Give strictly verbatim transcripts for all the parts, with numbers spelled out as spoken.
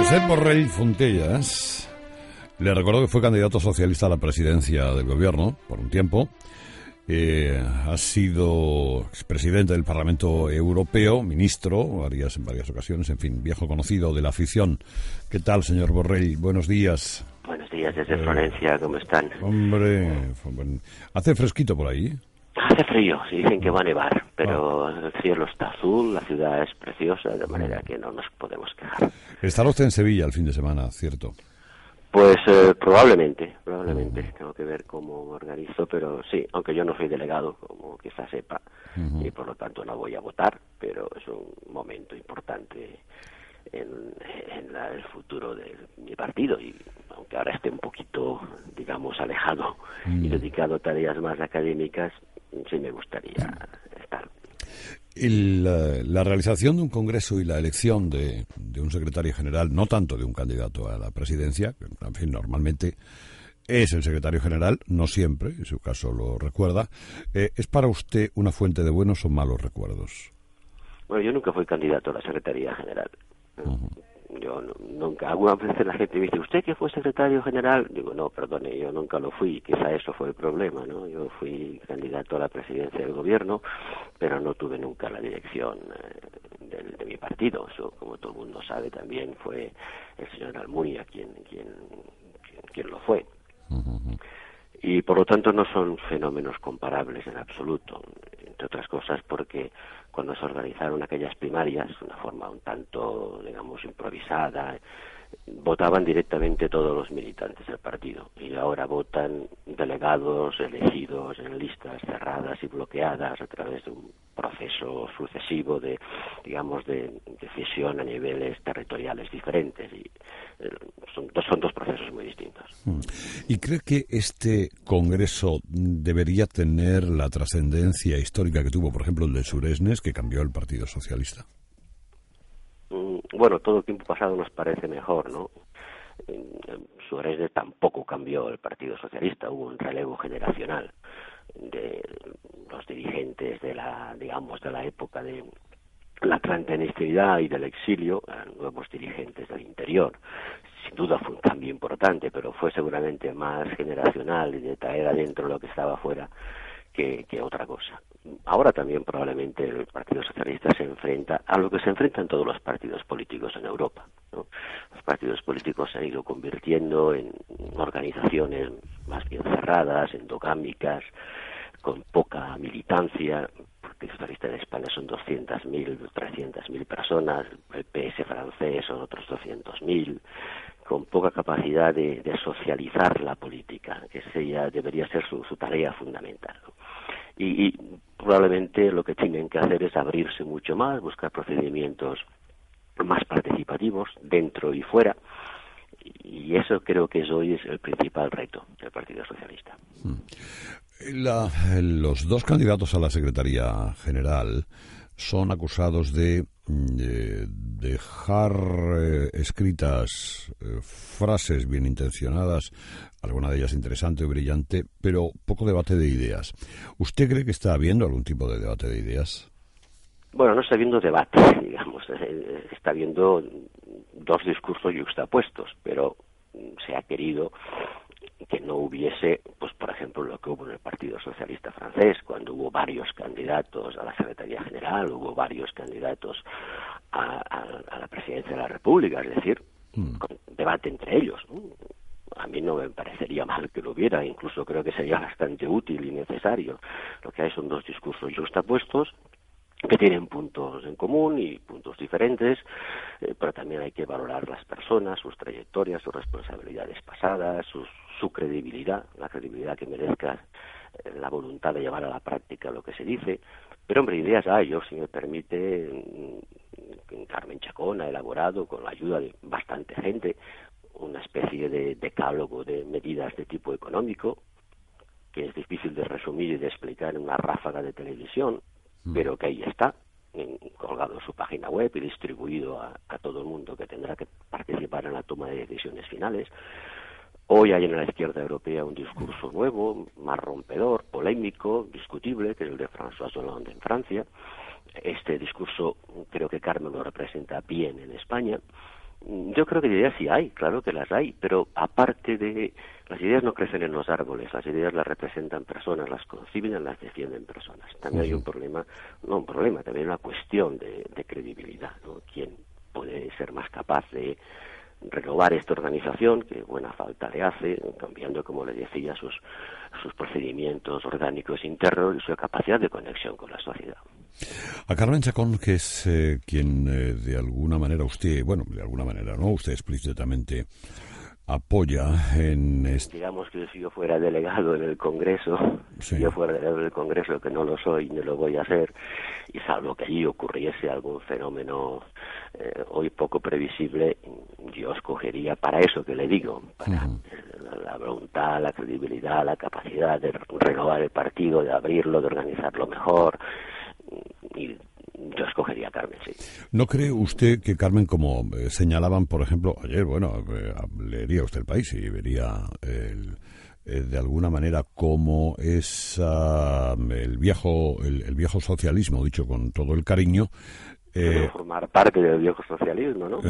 Josep Borrell Fontellas, le recuerdo que fue candidato socialista a la presidencia del gobierno por un tiempo. Eh, ha sido expresidente del Parlamento Europeo, ministro varias, en varias ocasiones, en fin, viejo conocido de la afición. ¿Qué tal, señor Borrell? Buenos días. Buenos días desde eh, Florencia, ¿cómo están? Hombre, ¿hace fresquito por ahí? Hace frío, sí, dicen que va a nevar, pero ah. el cielo está azul, la ciudad es preciosa, de manera que no nos podemos quejar. Estará usted en Sevilla el fin de semana, ¿cierto? Pues eh, probablemente, probablemente. Uh-huh. Tengo que ver cómo me organizo, pero sí, aunque yo no soy delegado, como quizás sepa, uh-huh. y por lo tanto no voy a votar, pero es un momento importante en, en la, el futuro de mi partido, y aunque ahora esté un poquito, digamos, alejado uh-huh. y dedicado a tareas más académicas, sí me gustaría estar. El, la, la realización de un congreso y la elección de, de un secretario general, no tanto de un candidato a la presidencia, que en fin, normalmente es el secretario general, no siempre, en su caso lo recuerda, eh, ¿es para usted una fuente de buenos o malos recuerdos? Bueno, yo nunca fui candidato a la secretaría general. Uh-huh. Yo no, nunca, algunas veces la gente me dice, ¿usted que fue secretario general? Digo, no, perdone, yo nunca lo fui, quizá eso fue el problema, ¿no? Yo fui candidato a la presidencia del gobierno, pero no tuve nunca la dirección eh, de, de mi partido. Eso, como todo el mundo sabe, también fue el señor Almunia quien, quien, quien, quien lo fue. Uh-huh. Y por lo tanto no son fenómenos comparables en absoluto, entre otras cosas porque cuando se organizaron aquellas primarias, de una forma un tanto, digamos, improvisada, votaban directamente todos los militantes del partido y ahora votan delegados elegidos en listas cerradas y bloqueadas a través de un proceso sucesivo de, digamos, de decisión a niveles territoriales diferentes y eh, son, son dos procesos muy distintos. ¿Y cree que este congreso debería tener la trascendencia histórica que tuvo, por ejemplo, el de Suresnes, que cambió el Partido Socialista? Bueno, todo el tiempo pasado nos parece mejor, ¿no? Suresnes tampoco cambió el Partido Socialista, hubo un relevo generacional de los dirigentes de la, digamos, de la época de la clandestinidad y del exilio a nuevos dirigentes del interior. Sin duda fue un cambio importante, pero fue seguramente más generacional y de traer adentro lo que estaba afuera que, que otra cosa. Ahora también probablemente el Partido Socialista se enfrenta a lo que se enfrentan todos los partidos políticos en Europa, ¿no? Los partidos políticos se han ido convirtiendo en organizaciones más bien cerradas, endogámicas, con poca militancia. El Partido Socialista en España son doscientas mil, trescientas mil personas, el P S francés son otros doscientos mil, con poca capacidad de, de socializar la política, que sería, debería ser su, su tarea fundamental, ¿no? Y, y probablemente lo que tienen que hacer es abrirse mucho más, buscar procedimientos más participativos dentro y fuera, y eso creo que es hoy es el principal reto del Partido Socialista. La, los dos candidatos a la Secretaría General son acusados de, de dejar eh, escritas eh, frases bien intencionadas, alguna de ellas interesante o brillante, pero poco debate de ideas. ¿Usted cree que está habiendo algún tipo de debate de ideas? Bueno, no está habiendo debate, digamos, está habiendo dos discursos yuxtapuestos, pero se ha querido que no hubiese, pues por ejemplo, lo que hubo en el Partido Socialista francés, cuando hubo varios candidatos a la Secretaría General, hubo varios candidatos a, a, a la Presidencia de la República, es decir, mm. con debate entre ellos, ¿no? A mí no me parecería mal que lo hubiera, incluso creo que sería bastante útil y necesario. Lo que hay son dos discursos justapuestos que tienen puntos en común y puntos diferentes, eh, pero también hay que valorar las personas, sus trayectorias, sus responsabilidades pasadas, sus, su credibilidad, la credibilidad que merezca eh, la voluntad de llevar a la práctica lo que se dice. Pero, hombre, ideas hay. Yo, si me permite, Carmen Chacón ha elaborado, con la ayuda de bastante gente, una especie de decálogo de medidas de tipo económico, que es difícil de resumir y de explicar en una ráfaga de televisión, pero que ahí está, en, colgado en su página web y distribuido a, a todo el mundo que tendrá que participar en la toma de decisiones finales. Hoy hay en la izquierda europea un discurso nuevo, más rompedor, polémico, discutible, que es el de François Hollande en Francia. Este discurso creo que Carmen lo representa bien en España. Yo creo que ideas sí hay, claro que las hay, pero aparte de... Las ideas no crecen en los árboles, las ideas las representan personas, las conciben y las defienden personas. También uh-huh. hay un problema, no un problema, también una cuestión de, de credibilidad, ¿no? ¿Quién puede ser más capaz de renovar esta organización, que buena falta le hace, cambiando, como le decía, sus, sus procedimientos orgánicos internos y su capacidad de conexión con la sociedad? A Carmen Chacón, que es eh, quien eh, de alguna manera usted, bueno, de alguna manera no, usted explícitamente apoya en... Este... Digamos que si yo fuera delegado en el Congreso, sí. si yo fuera delegado en el Congreso, que no lo soy ni lo voy a hacer, y salvo que allí ocurriese algún fenómeno eh, hoy poco previsible, yo escogería para eso que le digo, para uh-huh. la, la voluntad, la credibilidad, la capacidad de renovar el partido, de abrirlo, de organizarlo mejor, y yo escogería a Carmen, sí. ¿No cree usted que Carmen, como eh, señalaban, por ejemplo, ayer, bueno, eh, leería usted El País y vería el, eh, de alguna manera cómo es uh, el viejo el, el viejo socialismo, dicho con todo el cariño, Eh, formar parte del viejo socialismo, ¿no?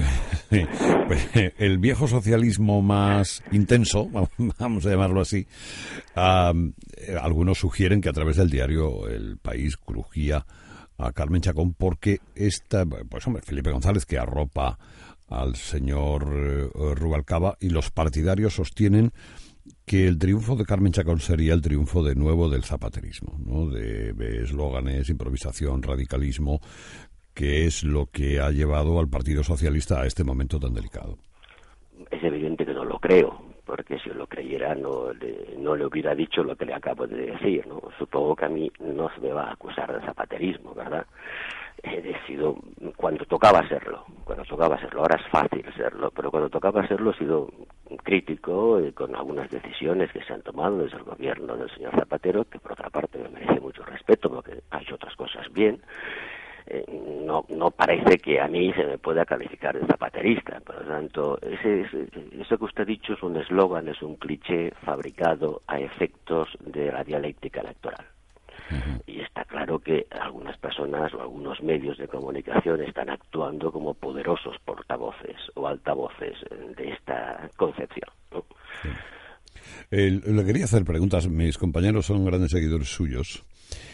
El viejo socialismo más intenso, vamos a llamarlo así. Uh, algunos sugieren que a través del diario El País crujía a Carmen Chacón porque esta, pues hombre, Felipe González, que arropa al señor uh, Rubalcaba, y los partidarios sostienen que el triunfo de Carmen Chacón sería el triunfo de nuevo del zapaterismo, ¿no? De, de eslóganes, improvisación, radicalismo, que es lo que ha llevado al Partido Socialista a este momento tan delicado. Es evidente que no lo creo, porque si lo creyera no le, no le hubiera dicho lo que le acabo de decir, ¿no? Supongo que a mí no se me va a acusar de zapaterismo, ¿verdad? He decidido, cuando tocaba serlo, cuando tocaba serlo, ahora es fácil serlo, pero cuando tocaba serlo he sido crítico eh, con algunas decisiones que se han tomado desde el gobierno del señor Zapatero, que por otra parte me merece mucho respeto porque ha hecho otras cosas bien. Eh, no no parece que a mí se me pueda calificar de zapaterista, por lo tanto, ese, ese, eso que usted ha dicho es un eslogan, es un cliché fabricado a efectos de la dialéctica electoral. Uh-huh. Y está claro que algunas personas o algunos medios de comunicación están actuando como poderosos portavoces o altavoces de esta concepción, ¿no? Sí. Eh, le quería hacer preguntas, mis compañeros son grandes seguidores suyos.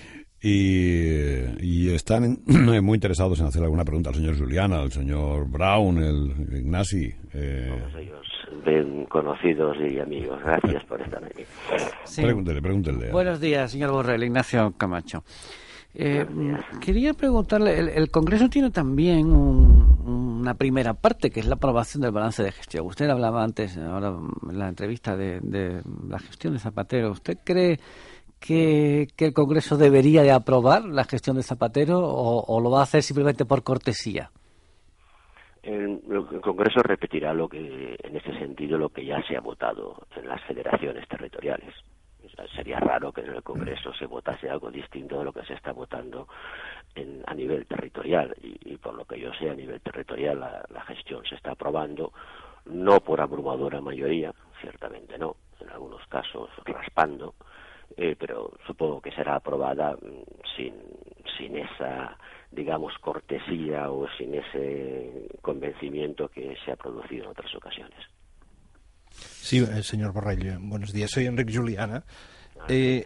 Y, y están muy interesados en hacer alguna pregunta al señor Juliana, al señor Brown, el Ignasi. Eh... Todos ellos ven conocidos y amigos. Gracias por estar aquí. Sí. Pregúntele, pregúntele. Buenos días, señor Borrell. Ignacio Camacho. Eh, quería preguntarle, el, el Congreso tiene también un, una primera parte, que es la aprobación del balance de gestión. Usted hablaba antes, ahora en la entrevista, de, de la gestión de Zapatero. ¿Usted cree que, que el Congreso debería de aprobar la gestión de Zapatero o, o lo va a hacer simplemente por cortesía? El, el Congreso repetirá lo que, en ese sentido, lo que ya se ha votado en las federaciones territoriales. O sea, sería raro que en el Congreso se votase algo distinto de lo que se está votando en, a nivel territorial. Y, y por lo que yo sé, a nivel territorial la, la gestión se está aprobando, no por abrumadora mayoría, ciertamente no, en algunos casos raspando, eh, pero supongo que será aprobada sin, sin esa, digamos, cortesía o sin ese convencimiento que se ha producido en otras ocasiones. Sí, señor Borrell, buenos días. Soy Enrique Juliana. Eh,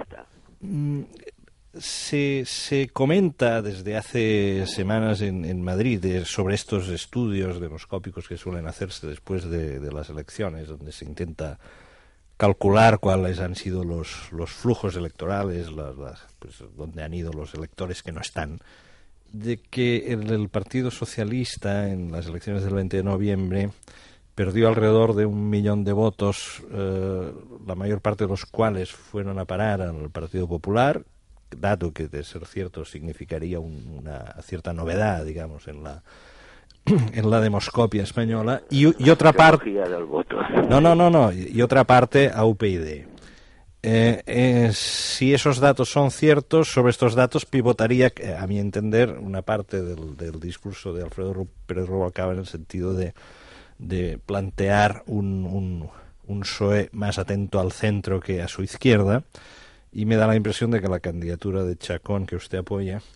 se, se comenta desde hace semanas en, en Madrid de, sobre estos estudios demoscópicos que suelen hacerse después de, de las elecciones, donde se intenta calcular cuáles han sido los, los flujos electorales, las, las, pues, dónde han ido los electores que no están, de que el, el Partido Socialista en las elecciones del veinte de noviembre perdió alrededor de un millón de votos, eh, la mayor parte de los cuales fueron a parar al Partido Popular, dato que, de ser cierto, significaría un, una cierta novedad, digamos, en la en la demoscopia española, y, y otra parte no no no no y otra parte a U P yD. Eh, eh, si esos datos son ciertos, sobre estos datos pivotaría, a mi entender, una parte del, del discurso de Alfredo Pérez Rubalcaba, en el sentido de de plantear un, un, un P S O E más atento al centro que a su izquierda, y me da la impresión de que la candidatura de Chacón, que usted apoya,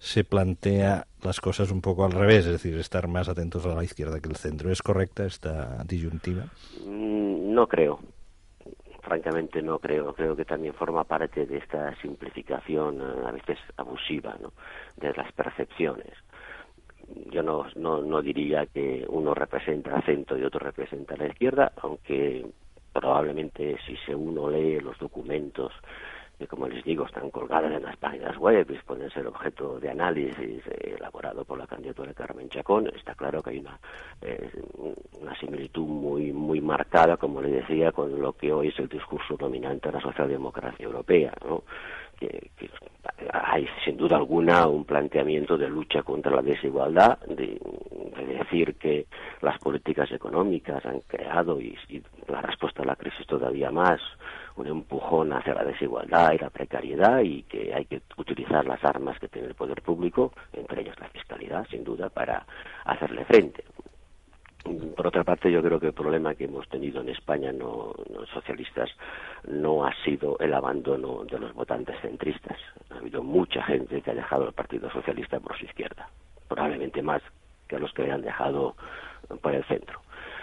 se plantea las cosas un poco al revés, es decir, estar más atentos a la izquierda que el centro. ¿Es correcta esta disyuntiva? No creo. Francamente no creo. Creo que también forma parte de esta simplificación a veces abusiva, ¿no?, de las percepciones. Yo no, no, no diría que uno representa al centro y otro representa a la izquierda, aunque probablemente si se uno lee los documentos que, como les digo, están colgadas en las páginas web y pueden ser objeto de análisis eh, elaborado por la candidatura de Carmen Chacón, está claro que hay una, eh, una similitud muy muy marcada, como le decía, con lo que hoy es el discurso dominante de la socialdemocracia europea, ¿no? Que, que hay sin duda alguna un planteamiento de lucha contra la desigualdad, de, de decir que las políticas económicas han creado, y, y la respuesta a la crisis todavía más, un empujón hacia la desigualdad y la precariedad, y que hay que utilizar las armas que tiene el poder público, entre ellas la fiscalidad, sin duda, para hacerle frente. Por otra parte, yo creo que el problema que hemos tenido en España, no, los socialistas, no ha sido el abandono de los votantes centristas. Ha habido mucha gente que ha dejado el Partido Socialista por su izquierda, probablemente más que los que han dejado por el centro.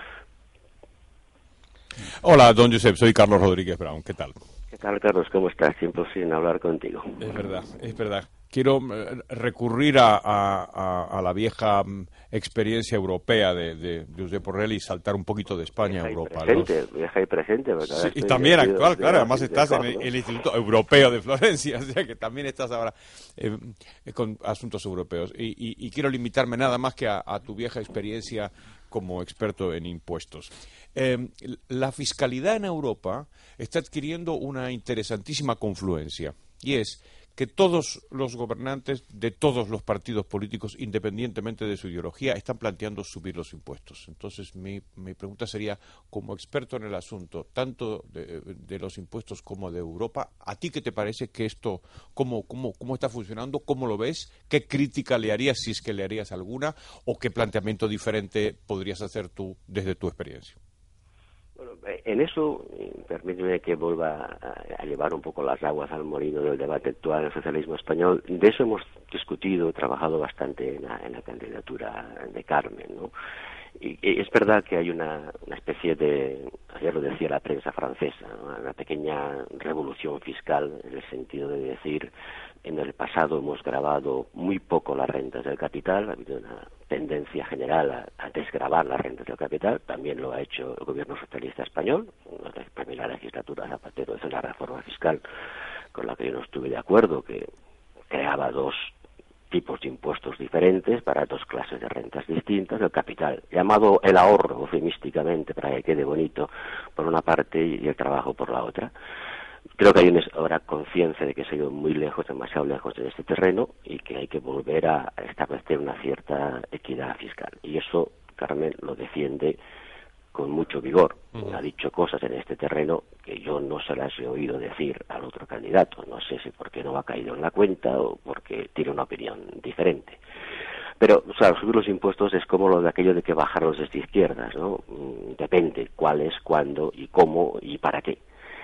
Hola, don Josep, soy Carlos Rodríguez Brown, ¿qué tal? ¿Qué tal, Carlos? ¿Cómo estás? Tiempo sin hablar contigo. Es verdad, es verdad. Quiero recurrir a, a, a la vieja experiencia europea de, de, de Josep Borrell y saltar un poquito de España a Europa. Presente, los... Vieja y presente. Sí, y también actual, claro, además estás en el, el Instituto Europeo de Florencia, o sea que también estás ahora eh, con asuntos europeos. Y, y, y quiero limitarme nada más que a, a tu vieja experiencia como experto en impuestos. Eh, la fiscalidad en Europa está adquiriendo una interesantísima confluencia, y es que todos los gobernantes de todos los partidos políticos, independientemente de su ideología, están planteando subir los impuestos. Entonces, mi, mi pregunta sería, como experto en el asunto, tanto de, de los impuestos como de Europa, ¿a ti qué te parece que esto, cómo, cómo, cómo está funcionando, cómo lo ves, qué crítica le harías, si es que le harías alguna, o qué planteamiento diferente podrías hacer tú desde tu experiencia? Bueno, en eso, permíteme que vuelva a llevar un poco las aguas al molino del debate actual en el socialismo español. De eso hemos discutido, trabajado bastante en la, en la candidatura de Carmen, ¿no? Y, y es verdad que hay una, una especie de, ayer lo decía la prensa francesa, ¿no?, una pequeña revolución fiscal, en el sentido de decir, en el pasado hemos grabado muy poco las rentas del capital, ha habido una tendencia general a, a desgravar las rentas del capital, también lo ha hecho el gobierno socialista español, en la primera legislatura Zapatero hizo una reforma fiscal con la que yo no estuve de acuerdo, que creaba dos tipos de impuestos diferentes para dos clases de rentas distintas, el capital, llamado el ahorro, eufemísticamente, para que quede bonito, por una parte, y el trabajo por la otra. Creo que hay una ahora conciencia de que se ha ido muy lejos, demasiado lejos de este terreno, y que hay que volver a establecer una cierta equidad fiscal. Y eso Carmen lo defiende con mucho vigor. Uh-huh. Ha dicho cosas en este terreno que yo no se las he oído decir al otro candidato. No sé si porque no ha caído en la cuenta o porque tiene una opinión diferente. Pero, o sea, subir los impuestos es como lo de aquello de que bajarlos desde izquierdas, ¿no? Depende cuál es, cuándo y cómo y para qué.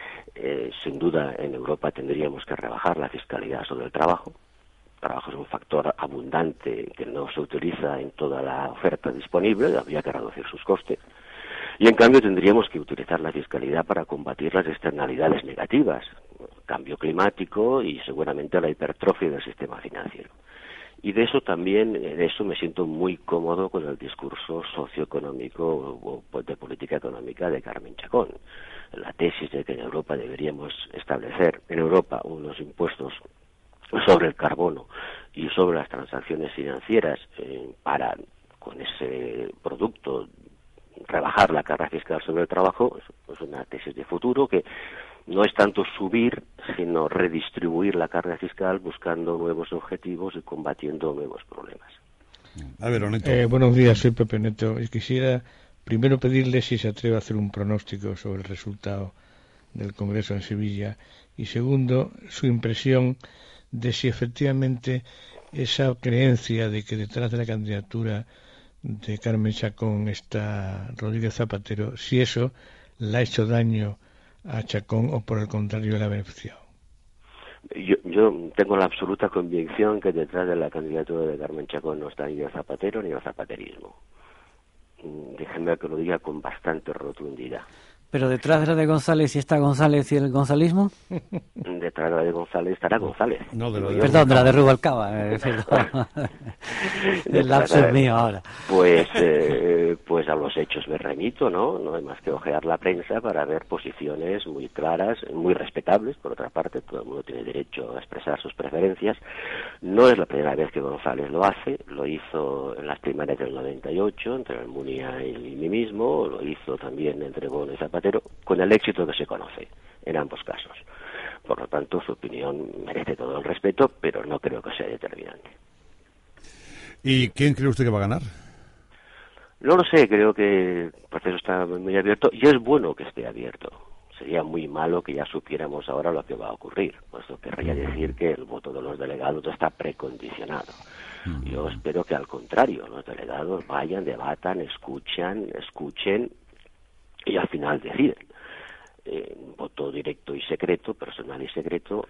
Eh, sin duda, en Europa tendríamos que rebajar la fiscalidad sobre el trabajo. El trabajo es un factor abundante que no se utiliza en toda la oferta disponible, habría que reducir sus costes. Y en cambio tendríamos que utilizar la fiscalidad para combatir las externalidades negativas, cambio climático y seguramente la hipertrofia del sistema financiero. Y de eso también, de eso me siento muy cómodo con el discurso socioeconómico o de política económica de Carmen Chacón. La tesis de que en Europa deberíamos establecer en Europa unos impuestos sobre el carbono y sobre las transacciones financieras eh, para, con ese producto, rebajar la carga fiscal sobre el trabajo, es una tesis de futuro que no es tanto subir, sino redistribuir la carga fiscal buscando nuevos objetivos y combatiendo nuevos problemas. A ver, Oneto. Eh, buenos días, soy Pepe Neto. Y quisiera primero pedirle si se atreve a hacer un pronóstico sobre el resultado del Congreso en Sevilla y segundo, su impresión de si efectivamente esa creencia de que detrás de la candidatura de Carmen Chacón está Rodríguez Zapatero, si eso le ha hecho daño a Chacón o por el contrario le ha beneficiado. Yo, yo tengo la absoluta convicción que detrás de la candidatura de Carmen Chacón no está ni el Zapatero ni el zapaterismo. Déjenme que lo diga con bastante rotundidad. Pero detrás de la de González, ¿y está González y el gonzalismo? Detrás de la de González estará González. No, de lo de Perdón, de la de Rubalcaba. Eh, perdón. El lapso es mío ahora. Pues, eh, pues a los hechos me remito, ¿no? No hay más que ojear la prensa para ver posiciones muy claras, muy respetables. Por otra parte, todo el mundo tiene derecho a expresar sus preferencias. No es la primera vez que González lo hace. Lo hizo en las primarias del noventa y ocho, entre Almunia y mí mismo. Lo hizo también entre Bono y Zapatero, con el éxito que se conoce en ambos casos. Por lo tanto, su opinión merece todo el respeto, pero no creo que sea determinante. ¿Y quién cree usted que va a ganar? No lo sé, creo que el proceso está muy abierto y es bueno que esté abierto. Sería muy malo que ya supiéramos ahora lo que va a ocurrir, puesto que querría decir que el voto de los delegados está precondicionado. Yo espero que al contrario, los delegados vayan, debatan, escuchan, escuchen y al final deciden. Eh, voto directo y secreto, personal y secreto.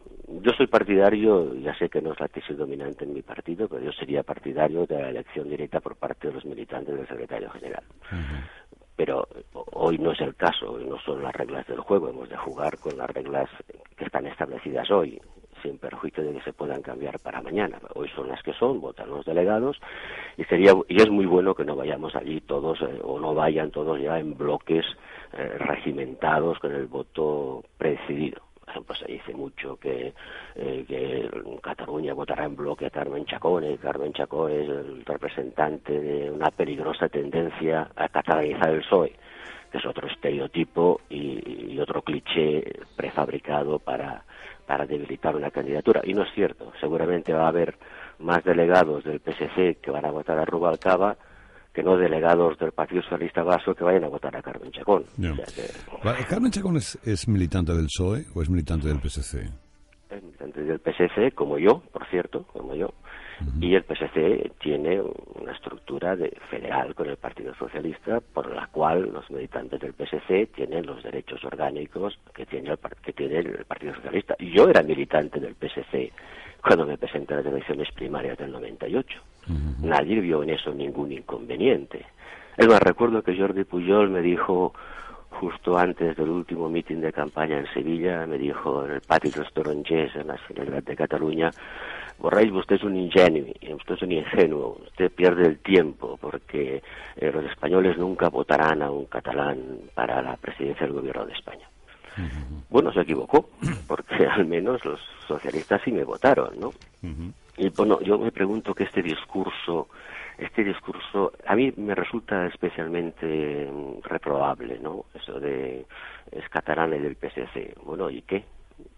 Yo soy partidario, ya sé que no es la tesis dominante en mi partido, pero yo sería partidario de la elección directa por parte de los militantes del secretario general. Uh-huh. Pero hoy no es el caso, hoy no son las reglas del juego, hemos de jugar con las reglas que están establecidas hoy, sin perjuicio de que se puedan cambiar para mañana. Hoy son las que son, votan los delegados, y sería y es muy bueno que no vayamos allí todos, eh, o no vayan todos ya en bloques eh, regimentados con el voto predecidido. Por ejemplo, se dice mucho que, eh, que Cataluña votará en bloque a Carmen Chacón, y Carmen Chacón es el representante de una peligrosa tendencia a catalanizar el P S O E, que es otro estereotipo y, y otro cliché prefabricado para, para debilitar una candidatura. Y no es cierto, seguramente va a haber más delegados del P S C que van a votar a Rubalcaba que no delegados del Partido Socialista Vasco que vayan a votar a Carmen Chacón. No. O sea que... ¿Carmen Chacón es, es militante del P S O E o es militante del P S C? Es militante del P S C, como yo, por cierto, como yo. Uh-huh. Y el P S C tiene una estructura de federal con el Partido Socialista, por la cual los militantes del P S C tienen los derechos orgánicos que tiene el, que tiene el Partido Socialista. Yo era militante del P S C cuando me presenté a las elecciones primarias del noventa y ocho. Uh-huh. Nadie vio en eso ningún inconveniente. Es más, recuerdo que Jordi Pujol me dijo, justo antes del último mitin de campaña en Sevilla, me dijo en el patio de los Torongers, en la Generalitat de Cataluña: Borrell, usted es un ingenuo, usted es un ingenuo, usted pierde el tiempo, porque eh, los españoles nunca votarán a un catalán para la presidencia del gobierno de España. Uh-huh. Bueno, se equivocó, porque al menos los socialistas sí me votaron, ¿no? Uh-huh. Y bueno, yo me pregunto que este discurso, este discurso, a mí me resulta especialmente reprobable, ¿no? Eso de es catalán y del P S C. Bueno, ¿y qué?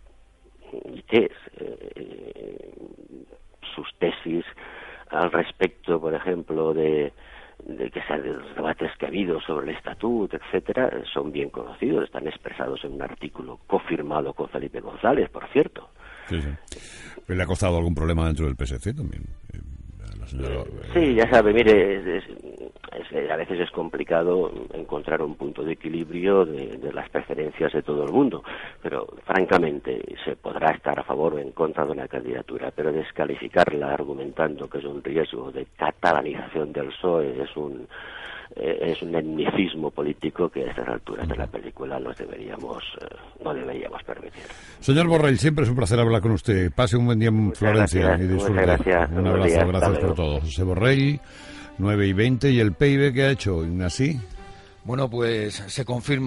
¿Y qué es? Eh, sus tesis al respecto, por ejemplo, de, de que sea de los debates que ha habido sobre el estatuto, etcétera, son bien conocidos, están expresados en un artículo cofirmado con Felipe González, por cierto. Sí, sí. ¿Le ha costado algún problema dentro del P S C también? La señora... Sí, ya sabe, mire, es, es, es, a veces es complicado encontrar un punto de equilibrio de, de las preferencias de todo el mundo, pero francamente se podrá estar a favor o en contra de una candidatura, pero descalificarla argumentando que es un riesgo de catalanización del P S O E es un es un etnicismo político que a estas alturas de la película nos deberíamos eh, no deberíamos permitir. Señor Borrell, siempre es un placer hablar con usted. Pase un buen día en Florencia. Gracias, y disfrute. Gracias, un abrazo, días, gracias por todo. José Borrell, nueve y veinte, y el P I B que ha hecho Ignasi. Bueno, pues se confirma